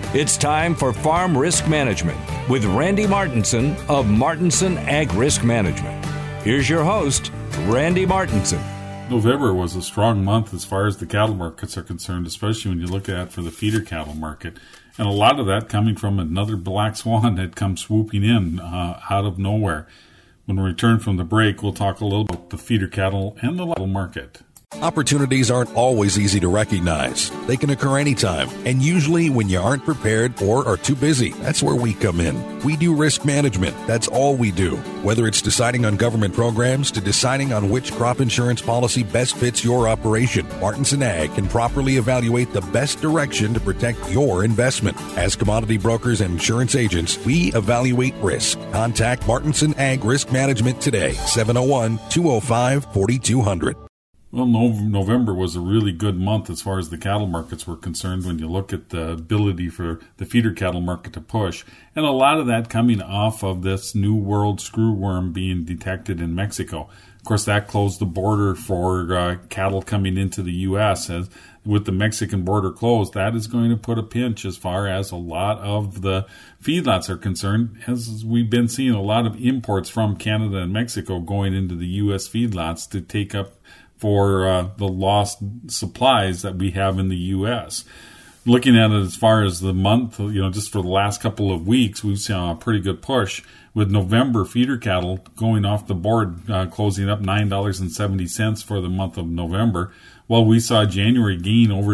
It's time for Farm Risk Management with Randy Martinson of Martinson Ag Risk Management. Here's your host, Randy Martinson. November was a strong month as far as the cattle markets are concerned, especially when you look at for the feeder cattle market. And a lot of that coming from another black swan that comes swooping in out of nowhere. When we return from the break, we'll talk a little about the feeder cattle and the cattle market. Opportunities aren't always easy to recognize. They can occur anytime, and usually when you aren't prepared or are too busy. That's where we come in. We do risk management. That's all we do. Whether it's deciding on government programs to deciding on which crop insurance policy best fits your operation, Martinson Ag can properly evaluate the best direction to protect your investment. As commodity brokers and insurance agents, we evaluate risk. Contact Martinson Ag Risk Management today, 701-205-4200. Well, November was a really good month as far as the cattle markets were concerned when you look at the ability for the feeder cattle market to push. And a lot of that coming off of this New World screwworm being detected in Mexico. Of course, that closed the border for cattle coming into the U.S. As with the Mexican border closed, that is going to put a pinch as far as a lot of the feedlots are concerned, as we've been seeing a lot of imports from Canada and Mexico going into the U.S. feedlots to take up for the lost supplies that we have in the U.S. Looking at it as far as the month, just for the last couple of weeks, we've seen a pretty good push with November feeder cattle going off the board, closing up $9.70 for the month of November, while we saw January gain over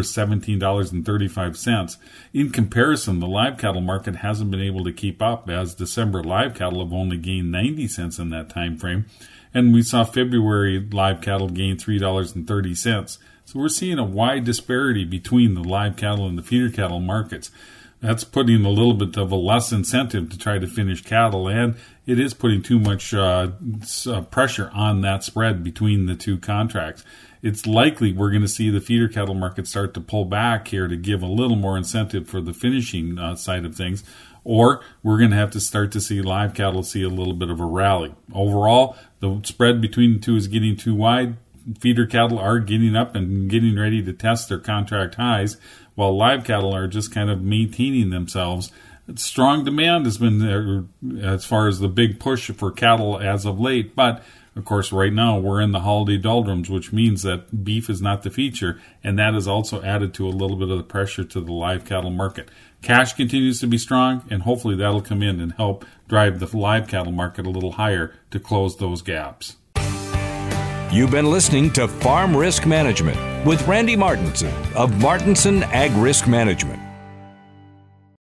$17.35. In comparison, the live cattle market hasn't been able to keep up, as December live cattle have only gained 90 cents in that time frame. And we saw February live cattle gain $3.30. So we're seeing a wide disparity between the live cattle and the feeder cattle markets. That's putting a little bit of a less incentive to try to finish cattle, and it is putting too much pressure on that spread between the two contracts. It's likely we're going to see the feeder cattle market start to pull back here to give a little more incentive for the finishing side of things, or we're going to have to start to see live cattle see a little bit of a rally. Overall, the spread between the two is getting too wide. Feeder cattle are getting up and getting ready to test their contract highs, while live cattle are just kind of maintaining themselves. Strong demand has been there as far as the big push for cattle as of late, but of course right now we're in the holiday doldrums, which means that beef is not the feature, and that has also added to a little bit of the pressure to the live cattle market. Cash continues to be strong, and hopefully that'll come in and help drive the live cattle market a little higher to close those gaps. You've been listening to Farm Risk Management with Randy Martinson of Martinson Ag Risk Management.